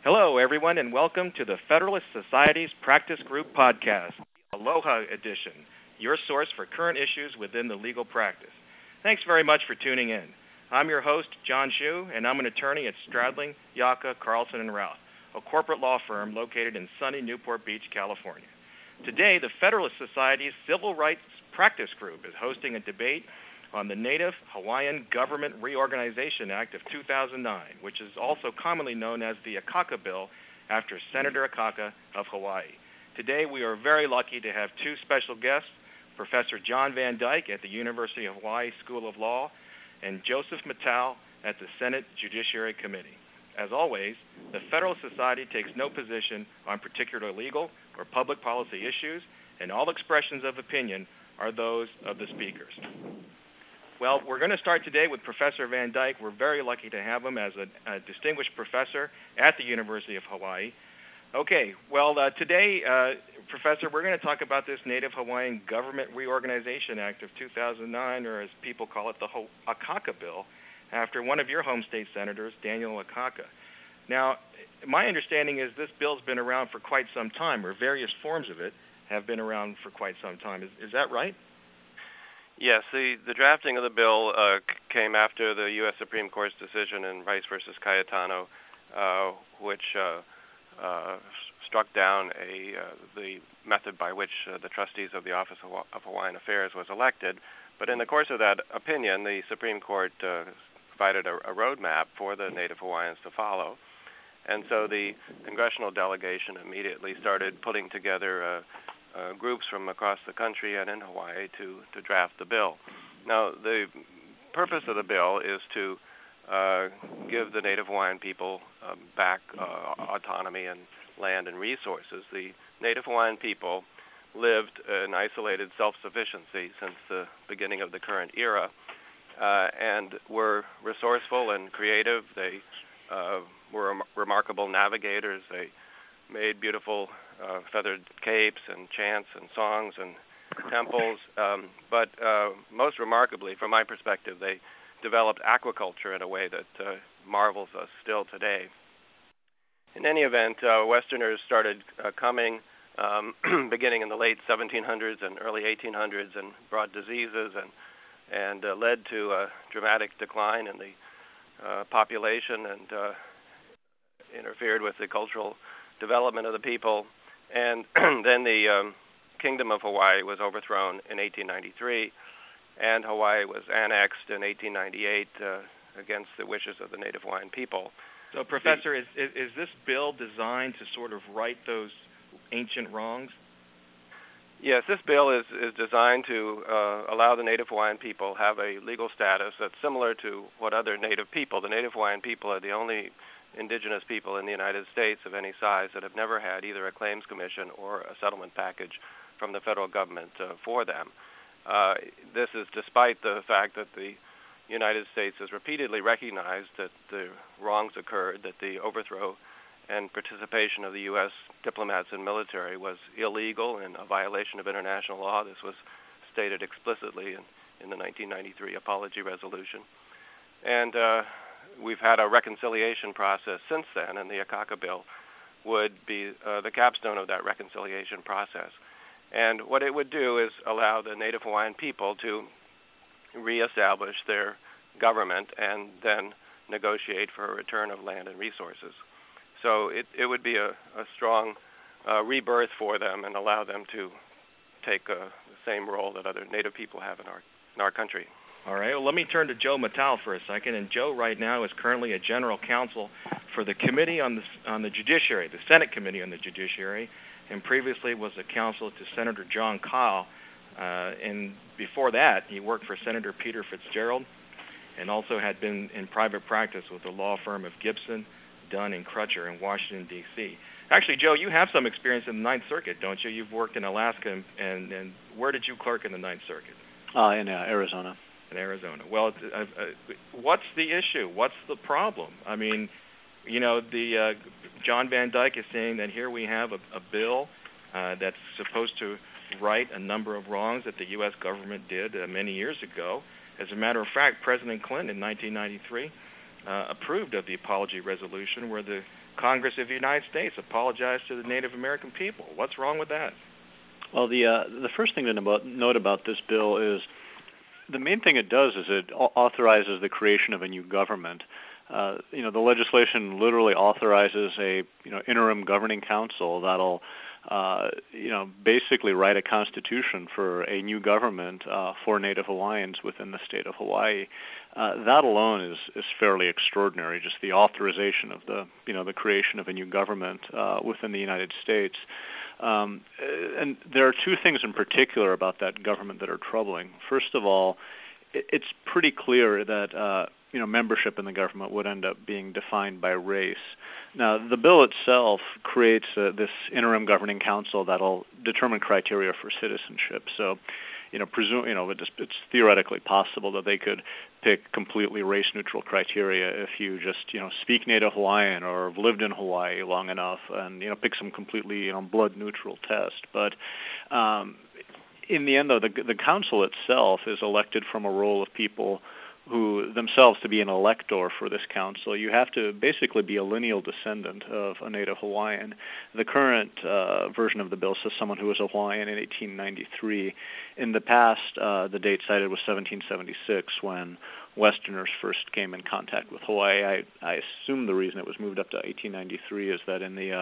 Hello, everyone, and welcome to the Federalist Society's Practice Group Podcast, Aloha Edition, your source for current issues within the legal practice. Thanks very much for tuning in. I'm your host, John Shu, and I'm an attorney at Stradling, Yaka, Carlson, and Routh, a corporate law firm located in sunny Newport Beach, California. Today, the Federalist Society's Civil Rights Practice Group is hosting a debate on the Native Hawaiian Government Reorganization Act of 2009, which is also commonly known as the Akaka Bill, after Senator Akaka of Hawaii. Today, we are very lucky to have two special guests, Professor John Van Dyke at the University of Hawaii School of Law and Joseph Mattal at the Senate Judiciary Committee. As always, the Federalist Society takes no position on particular legal or public policy issues, and all expressions of opinion are those of the speakers. Well, we're going to start today with Professor Van Dyke. We're very lucky to have him as a distinguished professor at the University of Hawaii. Okay, well, today, Professor, we're going to talk about this Native Hawaiian Government Reorganization Act of 2009, or as people call it, the Akaka Bill, after one of your home state senators, Daniel Akaka. Now, my understanding is this bill's been around for quite some time, or various forms of it have been around for quite some time. Is that right? Yes, the drafting of the bill came after the U.S. Supreme Court's decision in Rice versus Cayetano, which struck down the method by which the trustees of the Office of Hawaiian Affairs was elected. But in the course of that opinion, the Supreme Court provided a roadmap for the Native Hawaiians to follow. And so the congressional delegation immediately started putting together groups from across the country and in Hawaii to draft the bill. Now, the purpose of the bill is to give the Native Hawaiian people back autonomy and land and resources. The Native Hawaiian people lived in isolated self-sufficiency since the beginning of the current era and were resourceful and creative. They were remarkable navigators. They made beautiful feathered capes and chants and songs and temples. But most remarkably, from my perspective, they developed aquaculture in a way that marvels us still today. In any event, Westerners started coming beginning in the late 1700s and early 1800s and brought diseases and led to a dramatic decline in the population and interfered with the cultural development of the people. And then the Kingdom of Hawaii was overthrown in 1893, and Hawaii was annexed in 1898 against the wishes of the Native Hawaiian people. So, Professor, is this bill designed to sort of right those ancient wrongs? Yes, this bill is designed to allow the Native Hawaiian people have a legal status that's similar to what other Native people. The Native Hawaiian people are the only indigenous people in the United States of any size that have never had either a claims commission or a settlement package from the federal government for them. This is despite the fact that the United States has repeatedly recognized that the wrongs occurred, that the overthrow and participation of the U.S. diplomats and military was illegal and a violation of international law. This was stated explicitly in the 1993 apology resolution. And we've had a reconciliation process since then, and the Akaka Bill would be the capstone of that reconciliation process. And what it would do is allow the Native Hawaiian people to reestablish their government and then negotiate for a return of land and resources. So it would be a strong rebirth for them and allow them to take the same role that other Native people have in our country. All right. Well, let me turn to Joe Mattal for a second. And Joe right now is currently a general counsel for the Committee on the Judiciary, the Senate Committee on the Judiciary, and previously was a counsel to Senator Jon Kyl. And before that, he worked for Senator Peter Fitzgerald and also had been in private practice with the law firm of Gibson, Dunn, and Crutcher in Washington, D.C. Actually, Joe, you have some experience in the Ninth Circuit, don't you? You've worked in Alaska, and where did you clerk in the Ninth Circuit? In Arizona. In Arizona. Well, what's the issue? What's the problem? I mean, you know, John Van Dyke is saying that here we have a bill that's supposed to right a number of wrongs that the U.S. government did many years ago. As a matter of fact, President Clinton in 1993 approved of the apology resolution where the Congress of the United States apologize to the Native American people. What's wrong with that? Well, the first thing to note about this bill is the main thing it does is it authorizes the creation of a new government. The legislation literally authorizes a interim governing council that'll basically write a constitution for a new government for Native Hawaiians within the state of Hawaii. That alone is fairly extraordinary. Just the authorization of the creation of a new government within the United States. And there are two things in particular about that government that are troubling. First of all, it's pretty clear that membership in the government would end up being defined by race. Now, the bill itself creates this interim governing council that'll determine criteria for citizenship. So, it's theoretically possible that they could pick completely race-neutral criteria if you just, speak Native Hawaiian or have lived in Hawaii long enough, and pick some completely, blood-neutral test. But in the end, though, the council itself is elected from a roll of people who themselves, to be an elector for this council, you have to basically be a lineal descendant of a Native Hawaiian. The current version of the bill says someone who was a Hawaiian in 1893. In the past, the date cited was 1776, when Westerners first came in contact with Hawaii. I assume the reason it was moved up to 1893 is that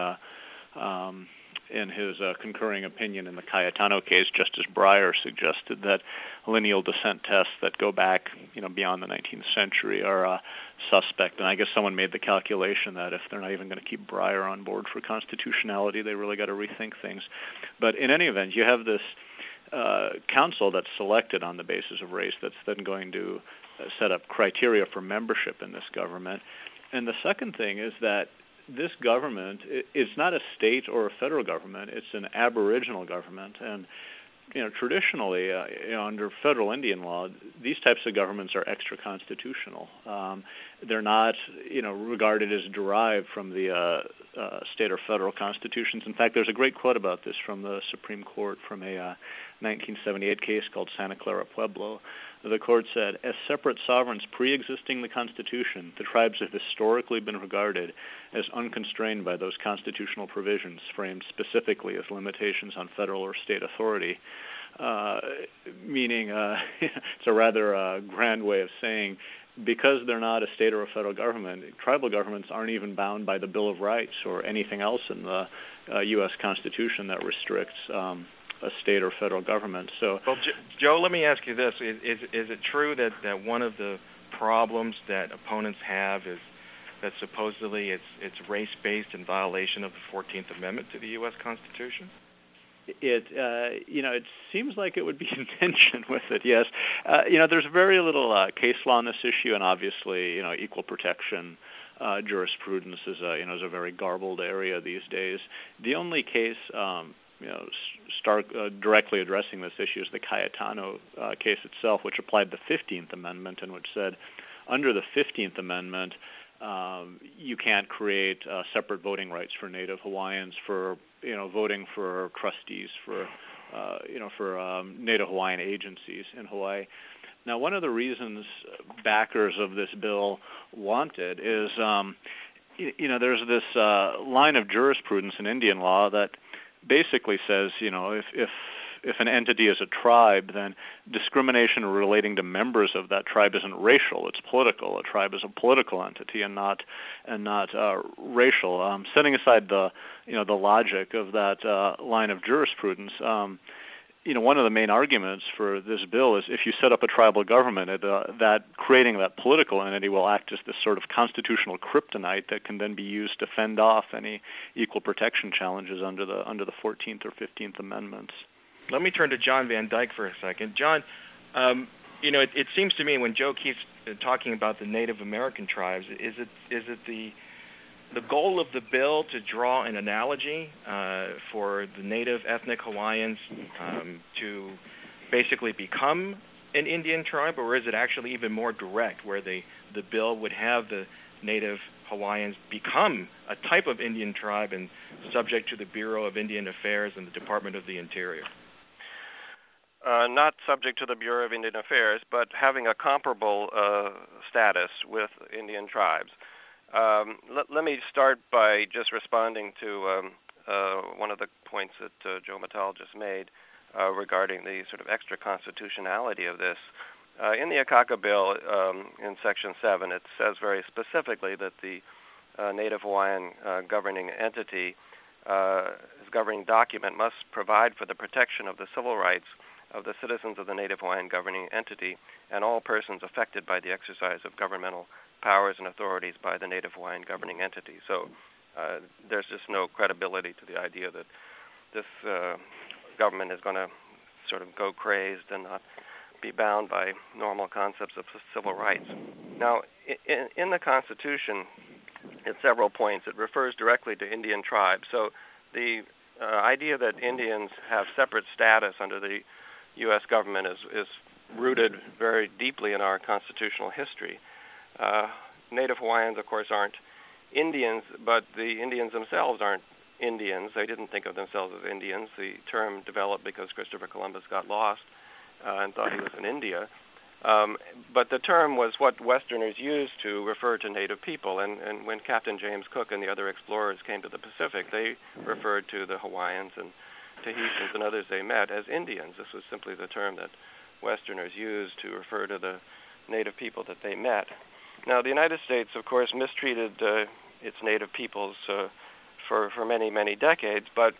in his concurring opinion in the Cayetano case, Justice Breyer suggested that lineal descent tests that go back, beyond the 19th century are suspect. And I guess someone made the calculation that if they're not even going to keep Breyer on board for constitutionality, they really got to rethink things. But in any event, you have this council that's selected on the basis of race that's then going to set up criteria for membership in this government. And the second thing is that this government is not a state or a federal government. It's an aboriginal government. And, traditionally, under federal Indian law, these types of governments are extra-constitutional. They're not, regarded as derived from the state or federal constitutions. In fact, there's a great quote about this from the Supreme Court from a 1978 case called Santa Clara Pueblo. The court said, as separate sovereigns pre-existing the Constitution, the tribes have historically been regarded as unconstrained by those constitutional provisions framed specifically as limitations on federal or state authority. Meaning, it's a rather grand way of saying, because they're not a state or a federal government, tribal governments aren't even bound by the Bill of Rights or anything else in the U.S. Constitution that restricts a state or federal government. So, well, Joe, let me ask you this: is it true that one of the problems that opponents have is that supposedly it's race-based in violation of the 14th Amendment to the U.S. Constitution? It seems like it would be in tension with it. Yes, there's very little case law on this issue, and obviously, equal protection jurisprudence is a very garbled area these days. The only case directly addressing this issue is the Cayetano case itself, which applied the 15th Amendment and which said under the 15th Amendment, you can't create separate voting rights for Native Hawaiians for voting for trustees for Native Hawaiian agencies in Hawaii. Now, one of the reasons backers of this bill want it is, there's this line of jurisprudence in Indian law that basically says, if an entity is a tribe, then discrimination relating to members of that tribe isn't racial; it's political. A tribe is a political entity and not racial. Setting aside the logic of that line of jurisprudence, one of the main arguments for this bill is if you set up a tribal government, that creating that political entity will act as this sort of constitutional kryptonite that can then be used to fend off any equal protection challenges under the 14th or 15th Amendments. Let me turn to John Van Dyke for a second. John, it seems to me when Joe keeps talking about the Native American tribes, is it the goal of the bill to draw an analogy for the native ethnic Hawaiians to basically become an Indian tribe, or is it actually even more direct, where the bill would have the native Hawaiians become a type of Indian tribe and subject to the Bureau of Indian Affairs and the Department of the Interior? Not subject to the Bureau of Indian Affairs, but having a comparable status with Indian tribes. Let me start by just responding to one of the points that Joe Mattal just made regarding the sort of extra constitutionality of this. In the Akaka Bill, in Section 7, it says very specifically that the Native Hawaiian governing entity, its governing document, must provide for the protection of the civil rights of the citizens of the Native Hawaiian governing entity and all persons affected by the exercise of governmental powers and authorities by the Native Hawaiian governing entity. So there's just no credibility to the idea that this government is going to sort of go crazed and not be bound by normal concepts of civil rights. Now, in the Constitution, at several points, it refers directly to Indian tribes. So the idea that Indians have separate status under the U.S. government is rooted very deeply in our constitutional history. Native Hawaiians, of course, aren't Indians, but the Indians themselves aren't Indians. They didn't think of themselves as Indians. The term developed because Christopher Columbus got lost and thought he was in India. But the term was what Westerners used to refer to Native people, and when Captain James Cook and the other explorers came to the Pacific, they referred to the Hawaiians and Tahitians and others they met as Indians. This was simply the term that Westerners used to refer to the Native people that they met. Now, the United States, of course, mistreated its Native peoples for many, many decades, but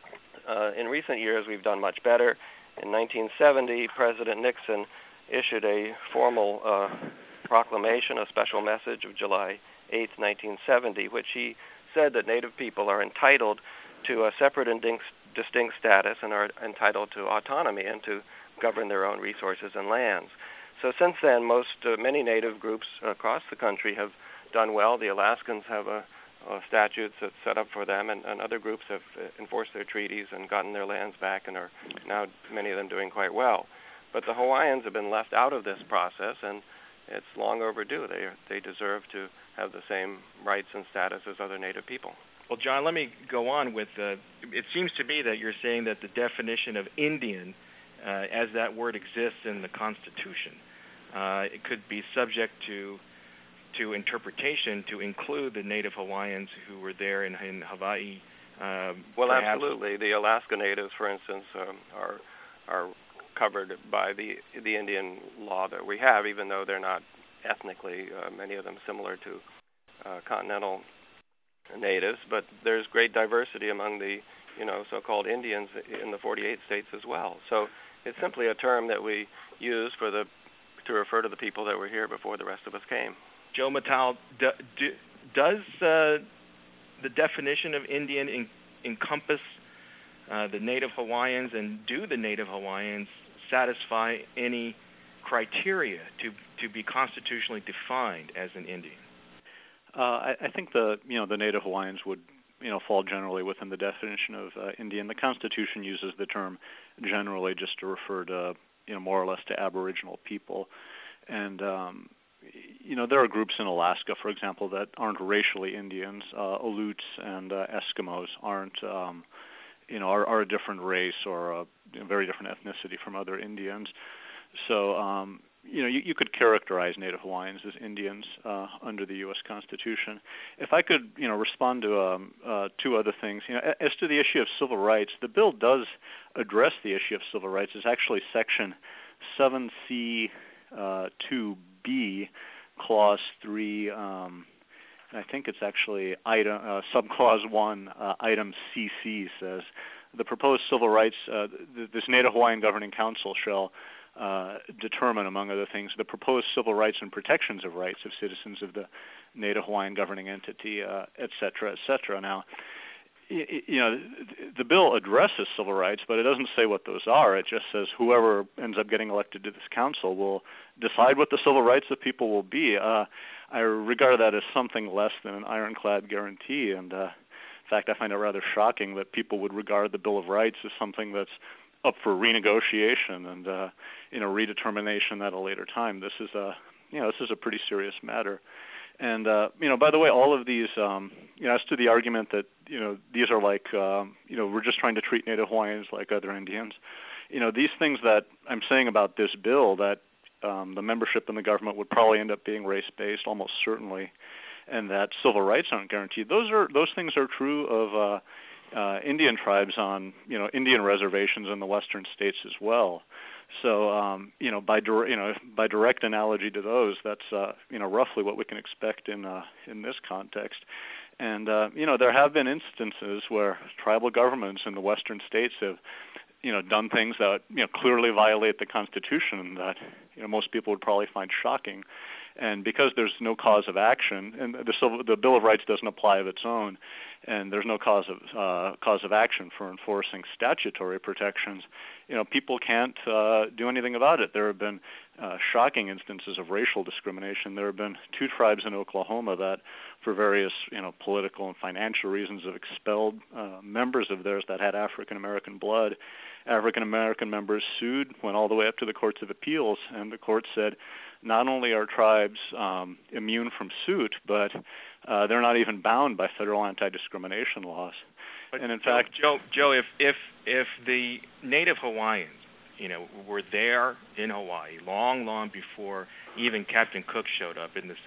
in recent years we've done much better. In 1970, President Nixon issued a formal proclamation, a special message of July 8, 1970, which he said that Native people are entitled to a separate and distinct status and are entitled to autonomy and to govern their own resources and lands. So since then, many Native groups across the country have done well. The Alaskans have statutes that's set up for them, and other groups have enforced their treaties and gotten their lands back and are now, many of them, doing quite well. But the Hawaiians have been left out of this process, and it's long overdue. They deserve to have the same rights and status as other Native people. Well, John, let me go on with, it seems to me that you're saying that the definition of Indian, as that word exists in the Constitution, it could be subject to interpretation to include the Native Hawaiians who were there in Hawaii. Well, absolutely. The Alaska Natives, for instance, are covered by the Indian law that we have, even though they're not ethnically, many of them, similar to continental natives. But there's great diversity among the so-called Indians in the 48 states as well. So it's simply a term that we use to refer to the people that were here before the rest of us came. Joe Mattal, does the definition of Indian encompass the Native Hawaiians, and do the Native Hawaiians satisfy any criteria to be constitutionally defined as an Indian? I think the Native Hawaiians would fall generally within the definition of Indian. The Constitution uses the term generally just to refer to more or less to Aboriginal people, and there are groups in Alaska, for example, that aren't racially Indians. Aleuts and Eskimos aren't, are a different race or a very different ethnicity from other Indians. So, you could characterize Native Hawaiians as Indians under the U.S. Constitution. If I could, respond to two other things. As to the issue of civil rights, the bill does address the issue of civil rights. It's actually Section 7C 2B, Clause 3. I think it's actually subclause 1, item CC says, the proposed civil rights, this Native Hawaiian Governing Council shall determine, among other things, the proposed civil rights and protections of rights of citizens of the Native Hawaiian governing entity, et cetera, et cetera. Now, the bill addresses civil rights, but it doesn't say what those are. It just says whoever ends up getting elected to this council will decide what the civil rights of people will be. I regard that as something less than an ironclad guarantee, and in fact, I find it rather shocking that people would regard the Bill of Rights as something that's up for renegotiation and redetermination at a later time. This is a pretty serious matter. And by the way, all of these, as to the argument that these are like we're just trying to treat Native Hawaiians like other Indians, these things that I'm saying about this bill, that the membership in the government would probably end up being race-based, almost certainly, and that civil rights aren't guaranteed. Those things are true of Indian tribes on Indian reservations in the western states as well. So by direct analogy to those, that's roughly what we can expect in this context. And there have been instances where tribal governments in the western states have done things that clearly violate the Constitution that most people would probably find shocking. And because there's no cause of action, and the Bill of Rights doesn't apply of its own, and there's no cause of action for enforcing statutory protections, people can't do anything about it. There have been shocking instances of racial discrimination. There have been 2 tribes in Oklahoma that, for various political and financial reasons, have expelled members of theirs that had African American blood. African American members sued, went all the way up to the courts of appeals, and the court said not only are tribes immune from suit, but they're not even bound by federal anti-discrimination laws. But and in fact, Joe, if the Native Hawaiians, were there in Hawaii long before even Captain Cook showed up in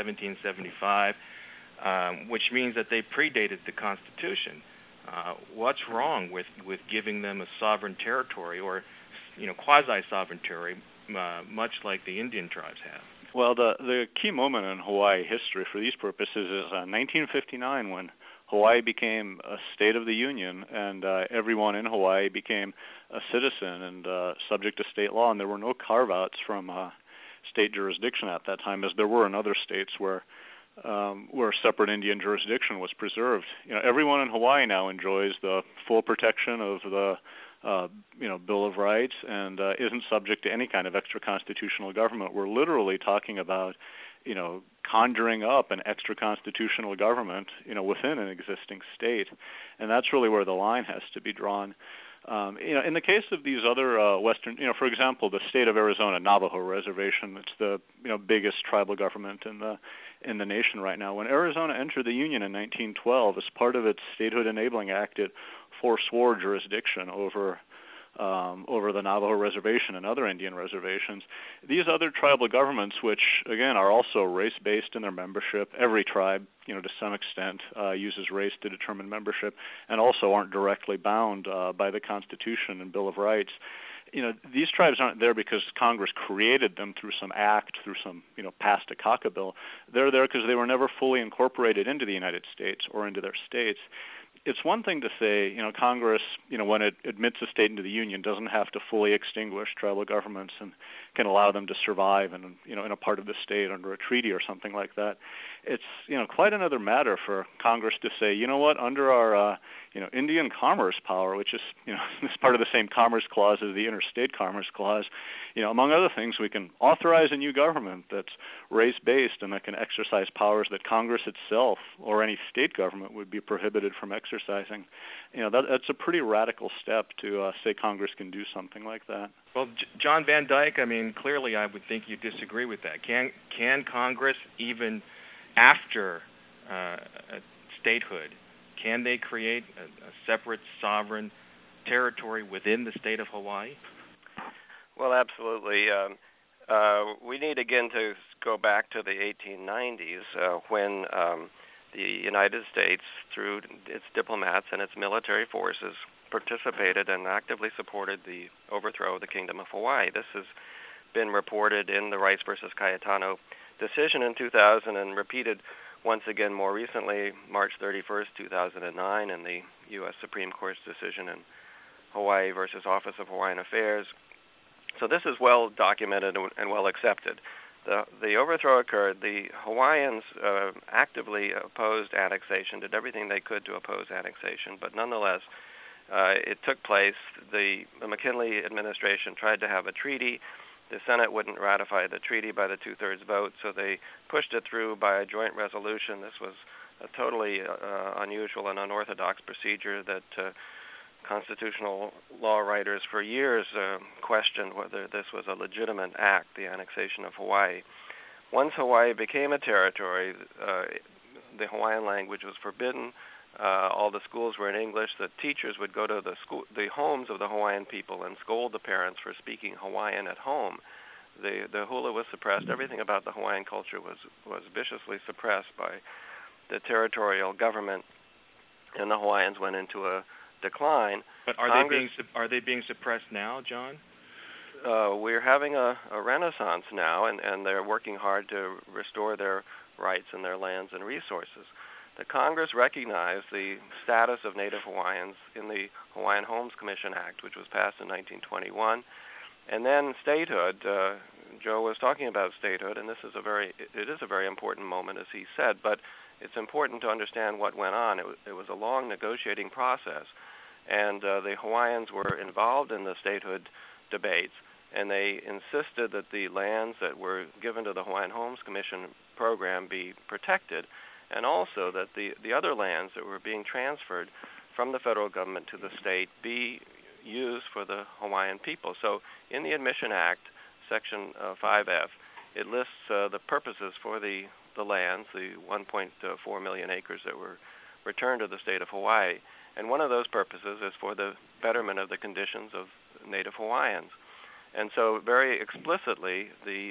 1775, which means that they predated the Constitution. What's wrong with giving them a sovereign territory or quasi-sovereign territory, much like the Indian tribes have? Well, the key moment in Hawaii history for these purposes is 1959, when Hawaii became a state of the Union, and everyone in Hawaii became a citizen and subject to state law, and there were no carve-outs from state jurisdiction at that time, as there were in other states where separate Indian jurisdiction was preserved. Everyone in Hawaii now enjoys the full protection of the Bill of Rights and isn't subject to any kind of extra constitutional government. We're literally talking about conjuring up an extra constitutional government within an existing state, and that's really where the line has to be drawn. In the case of these other western, for example, the state of Arizona Navajo Reservation, it's the biggest tribal government in the nation right now. When Arizona entered the Union in 1912, as part of its Statehood Enabling Act, it forswore jurisdiction over the Navajo Reservation and other Indian reservations. These other tribal governments, which again are also race-based in their membership, every tribe, to some extent, uses race to determine membership, and also aren't directly bound by the Constitution and Bill of Rights. These tribes aren't there because Congress created them through some act, through some, passed Akaka bill. They're there because they were never fully incorporated into the United States or into their states. It's one thing to say, Congress, when it admits a state into the Union, doesn't have to fully extinguish tribal governments and can allow them to survive in a part of the state under a treaty or something like that. It's, quite another matter for Congress to say, under our, Indian Commerce Power, which is, is part of the same Commerce Clause as the Interstate Commerce Clause, among other things, we can authorize a new government that's race-based and that can exercise powers that Congress itself or any state government would be prohibited from exercising. That's a pretty radical step to say Congress can do something like that. Well, John Van Dyke, clearly I would think you disagree with that. Can Congress, even after statehood, can they create a separate sovereign territory within the state of Hawaii? Well, absolutely. We need again to go back to the 1890s when the United States, through its diplomats and its military forces, participated and actively supported the overthrow of the Kingdom of Hawaii. This has been reported in the Rice versus Cayetano decision in 2000 and repeated once again more recently, March 31st, 2009, in the U.S. Supreme Court's decision in Hawaii versus Office of Hawaiian Affairs. So this is well documented and well accepted. The overthrow occurred. The Hawaiians actively opposed annexation, did everything they could to oppose annexation, but nonetheless, it took place. The McKinley administration tried to have a treaty. The Senate wouldn't ratify the treaty by the two-thirds vote, so they pushed it through by a joint resolution. This was a totally unusual and unorthodox procedure that constitutional law writers for years questioned whether this was a legitimate act, the annexation of Hawaii. Once Hawaii became a territory, the Hawaiian language was forbidden. All the schools were in English. The teachers would go to the homes of the Hawaiian people and scold the parents for speaking Hawaiian at home. The hula was suppressed. Everything about the Hawaiian culture was viciously suppressed by the territorial government, and the Hawaiians went into a decline. But are they being suppressed now, John? We're having a renaissance now, and they're working hard to restore their rights and their lands and resources. The Congress recognized the status of Native Hawaiians in the Hawaiian Homes Commission Act, which was passed in 1921, and then statehood. Joe was talking about statehood, and it is a very important moment, as he said. But it's important to understand what went on. It was a long negotiating process, and the Hawaiians were involved in the statehood debates, and they insisted that the lands that were given to the Hawaiian Homes Commission program be protected, and also that the other lands that were being transferred from the federal government to the state be used for the Hawaiian people. So in the Admission Act, Section 5F, it lists the purposes for the lands, the 1.4 million acres that were returned to the state of Hawaii. And one of those purposes is for the betterment of the conditions of Native Hawaiians. And so very explicitly, the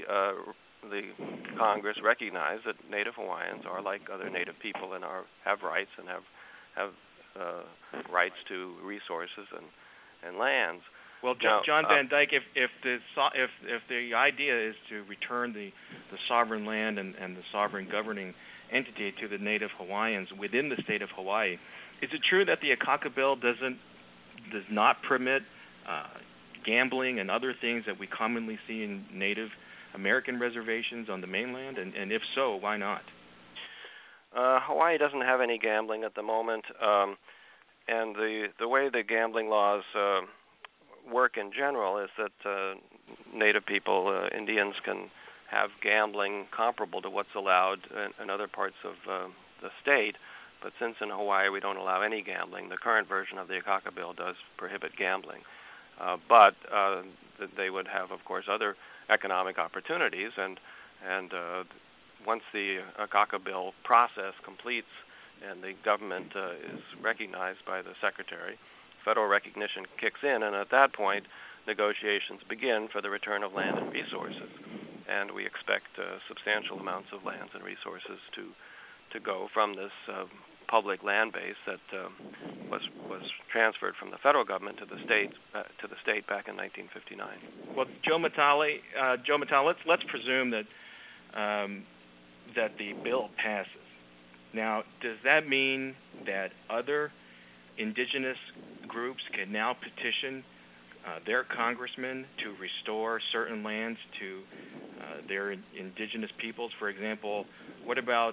Congress recognized that Native Hawaiians are like other Native people and have rights and have rights to resources and lands. Well, John Van Dyke, if the idea is to return the sovereign land and the sovereign governing entity to the Native Hawaiians within the state of Hawaii, is it true that the Akaka Bill does not permit gambling and other things that we commonly see in Native American reservations on the mainland? And if so, why not? Hawaii doesn't have any gambling at the moment, and the way the gambling laws work in general is that Native people, Indians, can have gambling comparable to what's allowed in other parts of the state. But since in Hawaii we don't allow any gambling, the current version of the Akaka Bill does prohibit gambling. But they would have, of course, other economic opportunities. And once the Akaka Bill process completes and the government is recognized by the Secretary, federal recognition kicks in, and at that point, negotiations begin for the return of land and resources. And we expect substantial amounts of lands and resources to go from this public land base that was transferred from the federal government to the state back in 1959. Well, Joe Matale, let's presume that that the bill passes. Now, does that mean that other indigenous groups can now petition their congressmen to restore certain lands to their indigenous peoples? For example, what about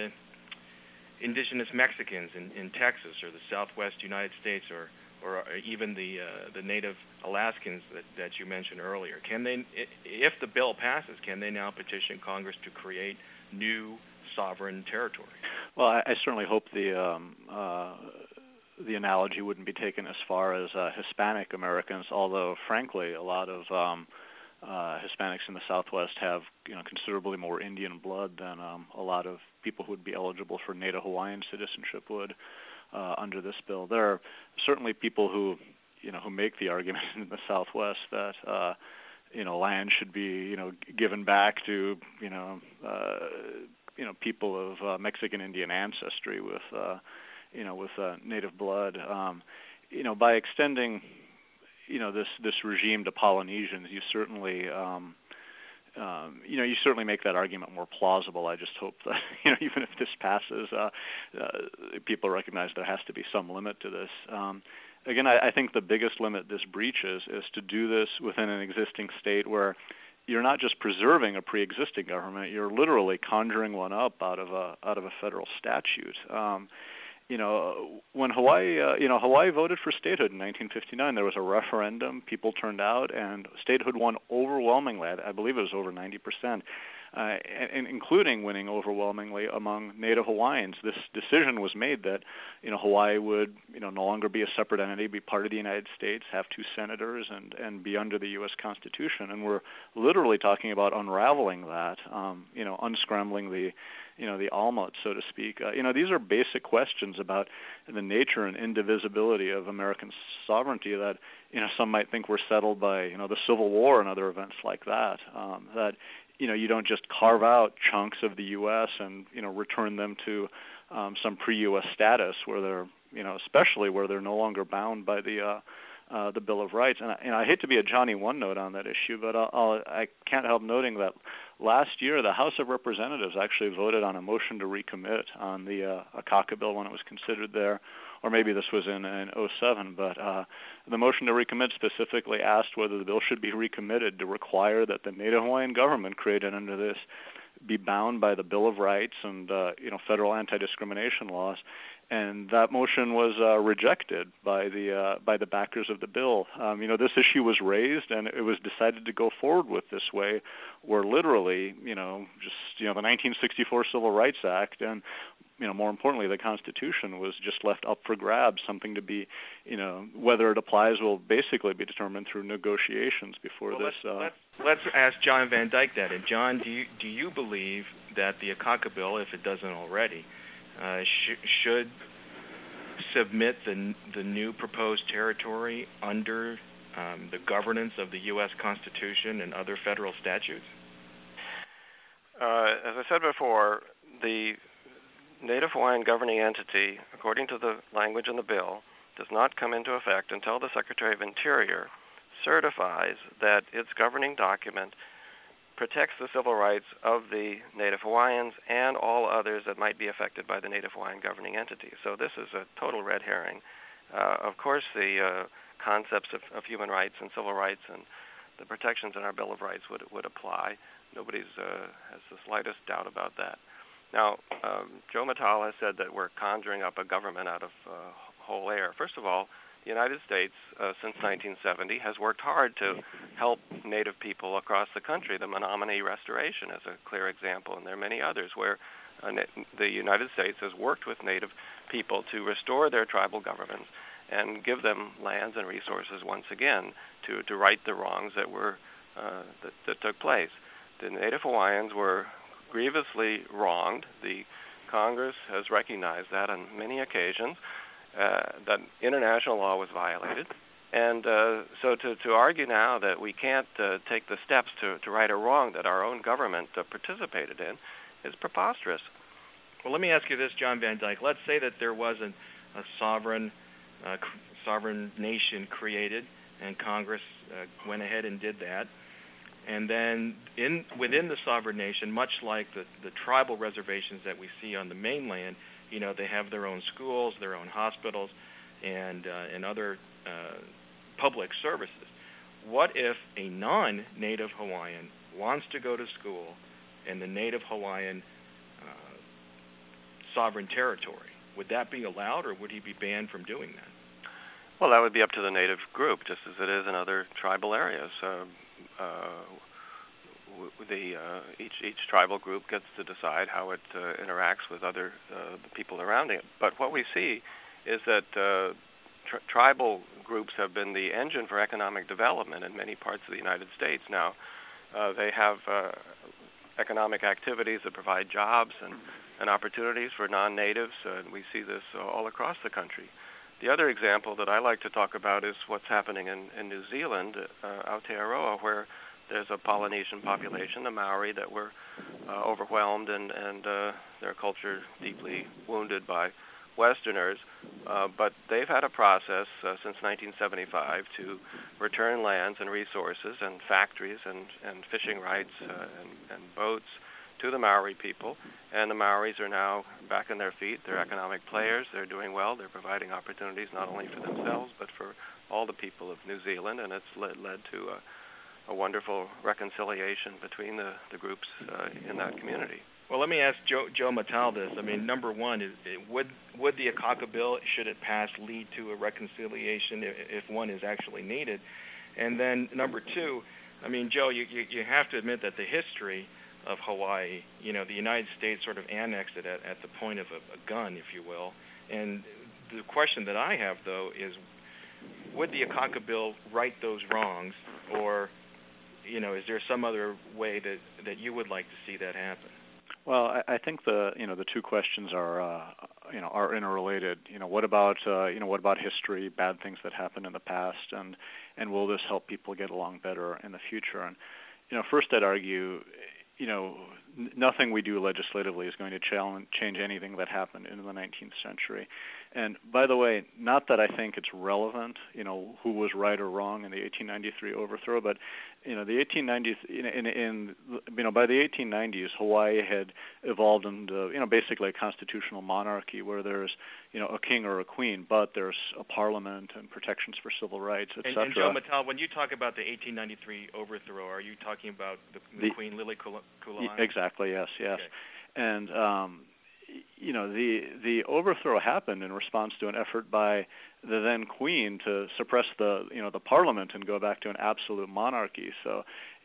indigenous Mexicans in Texas or the Southwest United States, or even the Native Alaskans that you mentioned earlier? Can they, if the bill passes, can they now petition Congress to create new sovereign territory? Well, I certainly hope the analogy wouldn't be taken as far as Hispanic Americans, although frankly a lot of Hispanics in the Southwest have considerably more Indian blood than a lot of people who would be eligible for Native Hawaiian citizenship would under this bill. There are certainly people who make the argument in the Southwest that land should be given back to people of Mexican Indian ancestry with native blood. By extending this regime to Polynesians, you certainly make that argument more plausible. I just hope that even if this passes, people recognize there has to be some limit to this. Again, I think the biggest limit this breaches is to do this within an existing state where you're not just preserving a pre-existing government; you're literally conjuring one up out of a federal statute. When Hawaii voted for statehood in 1959, there was a referendum. People turned out, and statehood won overwhelmingly. I believe it was over 90%. and including winning overwhelmingly among Native Hawaiians. This decision was made that Hawaii would no longer be a separate entity, be part of the United States, have two senators, and be under the U.S. Constitution. And we're literally talking about unraveling that, unscrambling the Alma, so to speak. These are basic questions about the nature and indivisibility of American sovereignty that some might think were settled by the Civil War and other events like that. That you don't just carve out chunks of the U.S. and return them to some pre-U.S. status where they're especially where they're no longer bound by the Bill of Rights. And I hate to be a Johnny One Note on that issue, but I can't help noting that last year the House of Representatives actually voted on a motion to recommit on the Akaka bill when it was considered there, or maybe this was in 2007, but the motion to recommit specifically asked whether the bill should be recommitted to require that the Native Hawaiian government created under this be bound by the Bill of Rights and federal anti-discrimination laws. And that motion was rejected by the backers of the bill. This issue was raised, and it was decided to go forward with this way, where literally, the 1964 Civil Rights Act and, more importantly, the Constitution was just left up for grabs. Something to be, whether it applies will basically be determined through negotiations before this. Let's ask John Van Dyke that. And John, do you believe that the Akaka bill, if it doesn't already, should submit the new proposed territory under the governance of the U.S. Constitution and other federal statutes? As I said before, the Native Hawaiian governing entity, according to the language in the bill, does not come into effect until the Secretary of Interior certifies that its governing document protects the civil rights of the Native Hawaiians and all others that might be affected by the Native Hawaiian governing entity. So this is a total red herring. Of course, the concepts of human rights and civil rights and the protections in our Bill of Rights would apply. Nobody has the slightest doubt about that. Now, Joe Mattal has said that we're conjuring up a government out of whole air. First of all, the United States, since 1970, has worked hard to help Native people across the country. The Menominee Restoration is a clear example, and there are many others where the United States has worked with Native people to restore their tribal governments and give them lands and resources once again to right the wrongs that took place. The Native Hawaiians were grievously wronged. The Congress has recognized that on many occasions. That international law was violated. And so to argue now that we can't take the steps to right a wrong that our own government participated in is preposterous. Well, let me ask you this, John Van Dyke. Let's say that there was a sovereign nation created, and Congress went ahead and did that. And then within the sovereign nation, much like the tribal reservations that we see on the mainland, they have their own schools, their own hospitals, and other public services. What if a non-Native Hawaiian wants to go to school in the Native Hawaiian sovereign territory? Would that be allowed, or would he be banned from doing that? Well, that would be up to the Native group, just as it is in other tribal areas. Each tribal group gets to decide how it interacts with other the people around it. But what we see is that tribal groups have been the engine for economic development in many parts of the United States. Now, they have economic activities that provide jobs and opportunities for non-natives, and we see this all across the country. The other example that I like to talk about is what's happening in New Zealand, Aotearoa, where there's a Polynesian population, the Maori, that were overwhelmed and their culture deeply wounded by Westerners. But they've had a process since 1975 to return lands and resources and factories and fishing rights and boats to the Maori people. And the Maoris are now back on their feet. They're economic players. They're doing well. They're providing opportunities not only for themselves but for all the people of New Zealand. And it's led to a wonderful reconciliation between the groups in that community. Well, let me ask Joe Mattal this. I mean, number one, would the Akaka bill, should it pass, lead to a reconciliation if one is actually needed? And then number two, I mean, Joe, you have to admit that the history of Hawaii. The United States sort of annexed it at the point of a gun, if you will. And the question that I have, though, is would the Akaka bill right those wrongs, or is there some other way that you would like to see that happen? Well, I think the two questions are interrelated. What about history, bad things that happened in the past, and will this help people get along better in the future? And first I'd argue, nothing we do legislatively is going to change anything that happened in the 19th century. And by the way, not that I think it's relevant, who was right or wrong in the 1893 overthrow, but the 1890s, by the 1890s, Hawaii had evolved into, basically a constitutional monarchy where there's, a king or a queen, but there's a parliament and protections for civil rights, etc. And Joe Mattal, when you talk about the 1893 overthrow, are you talking about the Queen Lili Kulani? Exactly. Yes. Okay. And the overthrow happened in response to an effort by the then queen to suppress the parliament and go back to an absolute monarchy. So,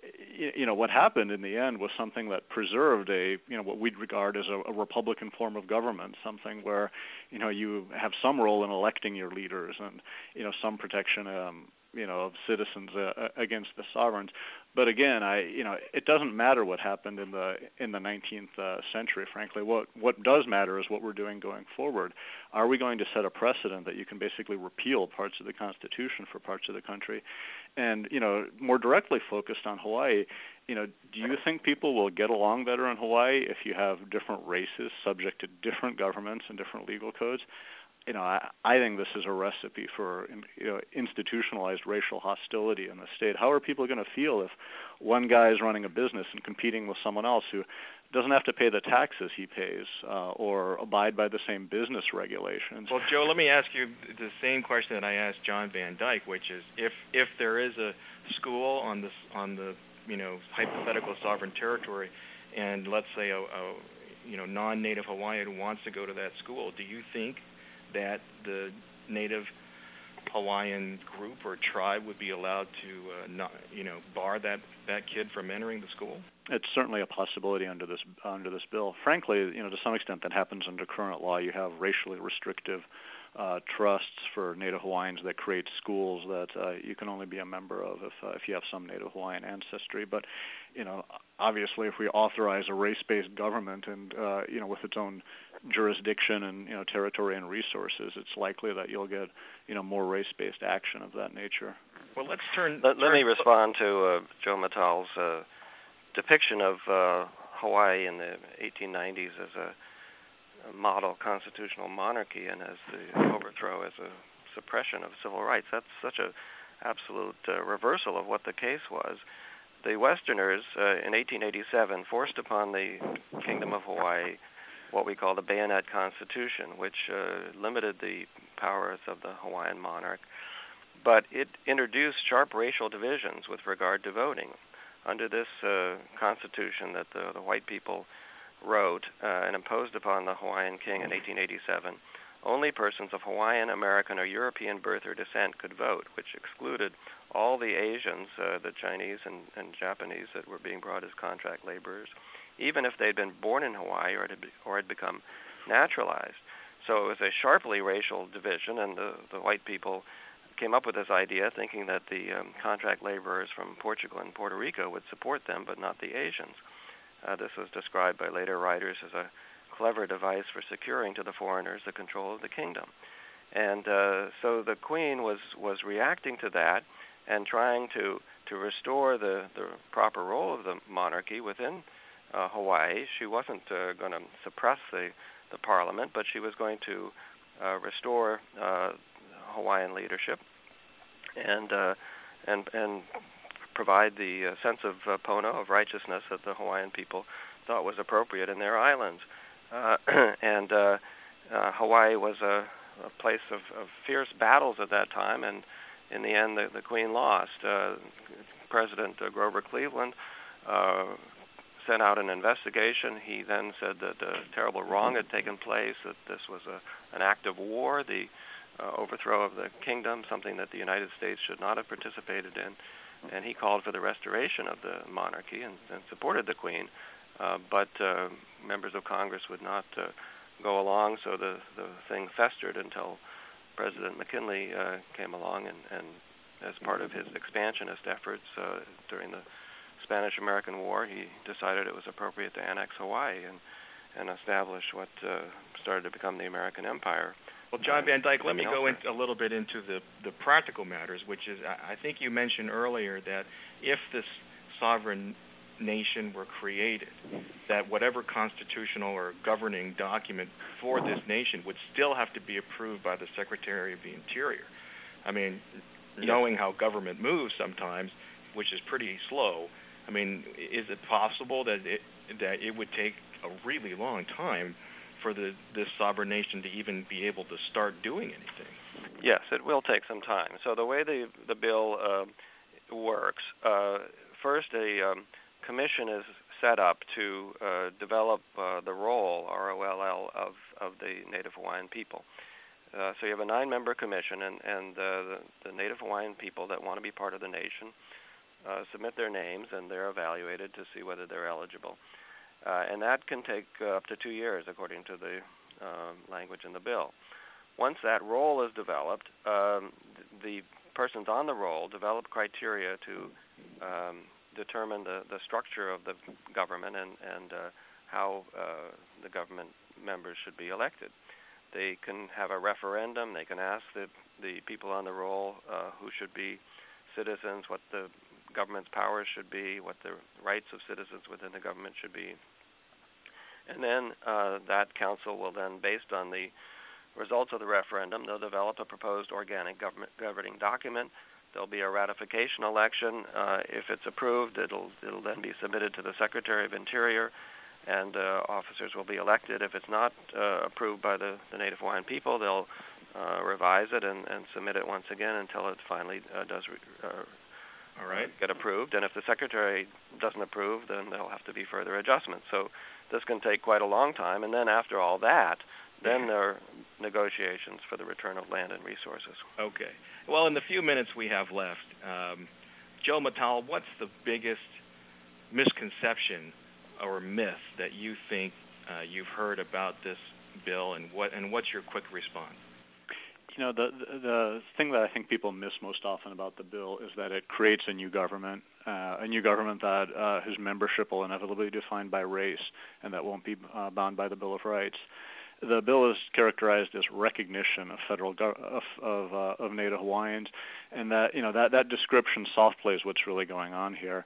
what happened in the end was something that preserved what we'd regard as a republican form of government, something where you have some role in electing your leaders and some protection of citizens against the sovereigns. But again, it doesn't matter what happened in the 19th century. Frankly, what does matter is what we're doing going forward. Are we going to set a precedent that you can basically repeal parts of the Constitution for parts of the country? And more directly focused on Hawaii, do you think people will get along better in Hawaii if you have different races subject to different governments and different legal codes? I think this is a recipe for institutionalized racial hostility in the state. How are people going to feel if one guy is running a business and competing with someone else who doesn't have to pay the taxes he pays or abide by the same business regulations? Well, Joe, let me ask you the same question that I asked John Van Dyke, which is if there is a school on the hypothetical sovereign territory, and let's say a non-native Hawaiian wants to go to that school, do you think that the Native Hawaiian group or tribe would be allowed to bar that kid from entering the school? It's certainly a possibility under this bill. Frankly, to some extent that happens under current law. You have racially restrictive trusts for Native Hawaiians that create schools that you can only be a member of if you have some Native Hawaiian ancestry. But obviously, if we authorize a race-based government and with its own jurisdiction and territory and resources, it's likely that you'll get more race-based action of that nature. Well, let's turn. Let me respond to Joe Mattal's depiction of Hawaii in the 1890s as a model constitutional monarchy and as the overthrow as a suppression of civil rights. That's such a absolute reversal of what the case was. The Westerners in 1887 forced upon the Kingdom of Hawaii what we call the Bayonet Constitution, which limited the powers of the Hawaiian monarch, but it introduced sharp racial divisions with regard to voting. Under this constitution that the white people wrote and imposed upon the Hawaiian king in 1887, only persons of Hawaiian, American, or European birth or descent could vote, which excluded all the Asians, the Chinese and Japanese that were being brought as contract laborers, even if they'd been born in Hawaii or had become naturalized. So it was a sharply racial division, and the white people came up with this idea thinking that the contract laborers from Portugal and Puerto Rico would support them, but not the Asians. This was described by later writers as a clever device for securing to the foreigners the control of the kingdom. And so the queen was reacting to that and trying to restore the proper role of the monarchy within Hawaii. She wasn't going to suppress the parliament, but she was going to restore Hawaiian leadership and provide the sense of pono, of righteousness, that the Hawaiian people thought was appropriate in their islands. Hawaii was a place of fierce battles at that time, and in the end, the Queen lost. President Grover Cleveland sent out an investigation. He then said that a terrible wrong had taken place, that this was an act of war, the overthrow of the kingdom, something that the United States should not have participated in. And he called for the restoration of the monarchy and supported the Queen but members of Congress would not go along, so the thing festered until President McKinley came along and as part of his expansionist efforts during the Spanish-American War, he decided it was appropriate to annex Hawaii and establish what started to become the American Empire. Well, John Van Dyke, let me go a little bit into the practical matters, which is, I think you mentioned earlier that if this sovereign nation were created, that whatever constitutional or governing document for this nation would still have to be approved by the Secretary of the Interior. I mean, knowing how government moves sometimes, which is pretty slow, I mean, is it possible that it would take a really long time for this sovereign nation to even be able to start doing anything? Yes, it will take some time. So the way the bill works, first a commission is set up to develop the role, ROLL, of the Native Hawaiian people. So you have a 9-member commission, and the Native Hawaiian people that want to be part of the nation submit their names, and they're evaluated to see whether they're eligible. And that can take up to 2 years, according to the language in the bill. Once that role is developed, the persons on the roll develop criteria to determine the structure of the government and how the government members should be elected. They can have a referendum. They can ask the people on the roll who should be citizens, what the government's powers should be, what the rights of citizens within the government should be. And then that council will then, based on the results of the referendum, they'll develop a proposed organic governing document. There'll be a ratification election. If it's approved, it'll then be submitted to the Secretary of Interior, and officers will be elected. If it's not approved by the Native Hawaiian people, they'll revise it and submit it once again until it finally does get approved. And if the Secretary doesn't approve, then there'll have to be further adjustments. So this can take quite a long time. And then after all that, then there are negotiations for the return of land and resources. Okay. Well, in the few minutes we have left, Joe Mattal, what's the biggest misconception or myth that you think you've heard about this bill, and what's your quick response? You know, the thing that I think people miss most often about the bill is that it creates a new government that whose membership will inevitably be defined by race, and that won't be bound by the Bill of Rights. The bill is characterized as recognition of federal of Native Hawaiians, and that description soft plays what's really going on here.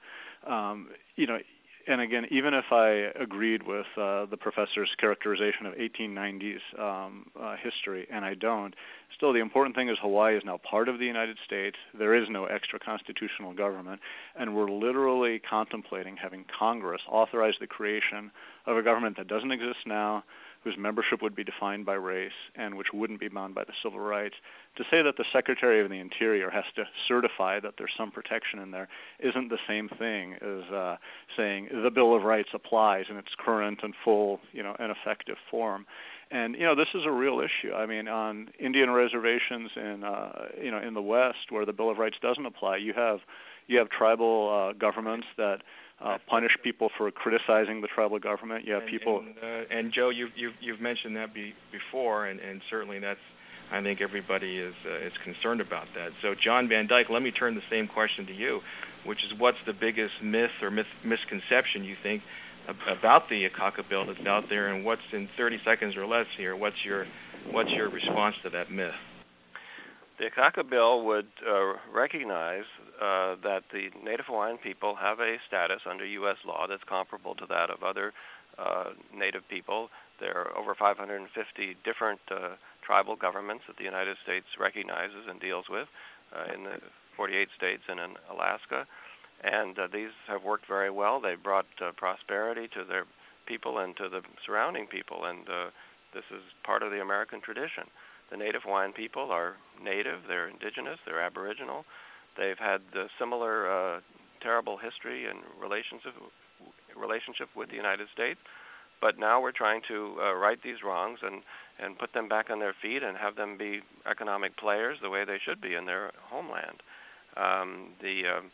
And again, even if I agreed with the professor's characterization of 1890s history, and I don't, still the important thing is Hawaii is now part of the United States. There is no extra constitutional government, and we're literally contemplating having Congress authorize the creation of a government that doesn't exist now, whose membership would be defined by race, and which wouldn't be bound by the civil rights. To say that the Secretary of the Interior has to certify that there's some protection in there isn't the same thing as saying the Bill of Rights applies in its current and full, and effective form. And this is a real issue. I mean, on Indian reservations in the West, where the Bill of Rights doesn't apply, you have tribal governments that punish people for criticizing the tribal government. You have people. And Joe, you've mentioned that before, and certainly that's. I think everybody is concerned about that. So, John Van Dyke, let me turn the same question to you, which is, what's the biggest myth or misconception you think about the Akaka bill that's out there, and what's, in 30 seconds or less here, what's your response to that myth? The Akaka bill would recognize that the Native Hawaiian people have a status under U.S. law that's comparable to that of other Native people. There are over 550 different tribal governments that the United States recognizes and deals with in the 48 states and in Alaska. And these have worked very well. They've brought prosperity to their people and to the surrounding people, and this is part of the American tradition. The Native Hawaiian people are native, they're indigenous, they're aboriginal. They've had similar terrible history and relationship with the United States, but now we're trying to right these wrongs and put them back on their feet and have them be economic players the way they should be in their homeland. The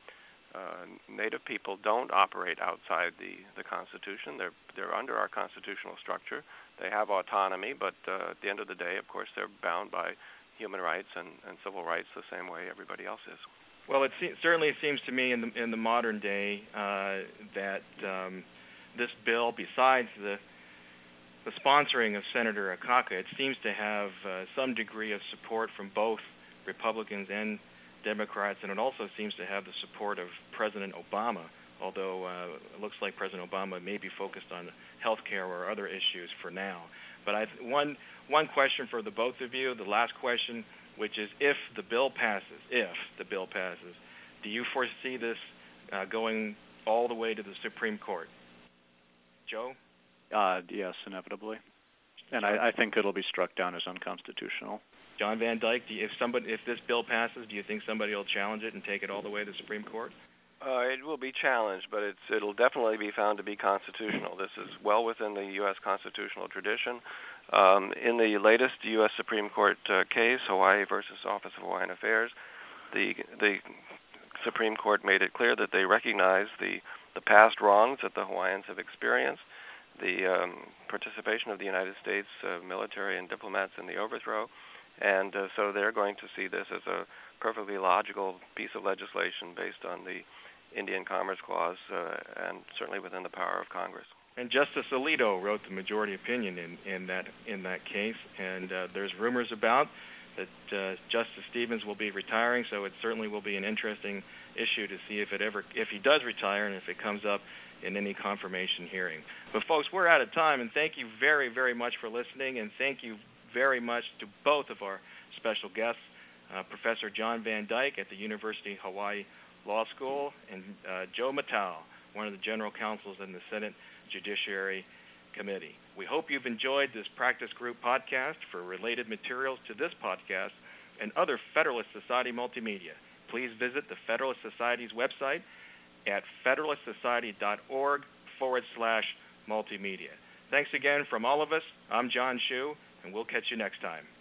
Native people don't operate outside the Constitution. They're under our constitutional structure. They have autonomy, but at the end of the day, of course, they're bound by human rights and civil rights the same way everybody else is. Well, it certainly seems to me in the modern day that this bill, besides the sponsoring of Senator Akaka, it seems to have some degree of support from both Republicans and Democrats, and it also seems to have the support of President Obama, although it looks like President Obama may be focused on health care or other issues for now. But one question for the both of you, the last question, which is if the bill passes, do you foresee this going all the way to the Supreme Court? Joe? Yes, inevitably. And I think it'll be struck down as unconstitutional. John Van Dyke, if this bill passes, do you think somebody will challenge it and take it all the way to the Supreme Court? It will be challenged, but it'll definitely be found to be constitutional. This is well within the U.S. constitutional tradition. In the latest U.S. Supreme Court case, Hawaii versus Office of Hawaiian Affairs, the Supreme Court made it clear that they recognize the past wrongs that the Hawaiians have experienced, the participation of the United States military and diplomats in the overthrow, and so they're going to see this as a perfectly logical piece of legislation based on the Indian Commerce Clause and certainly within the power of Congress. And Justice Alito wrote the majority opinion in that case, and there's rumors about that Justice Stevens will be retiring, so it certainly will be an interesting issue to see if he does retire and if it comes up in any confirmation hearing. But folks, we're out of time, and thank you very, very much for listening, and thank you very much to both of our special guests, Professor John Van Dyke at the University of Hawaii Law School, and Joe Matthau, one of the general counsels in the Senate Judiciary Committee. We hope you've enjoyed this Practice Group podcast. For related materials to this podcast and other Federalist Society multimedia, please visit the Federalist Society's website at federalistsociety.org/multimedia. Thanks again from all of us. I'm John Hsu, and we'll catch you next time.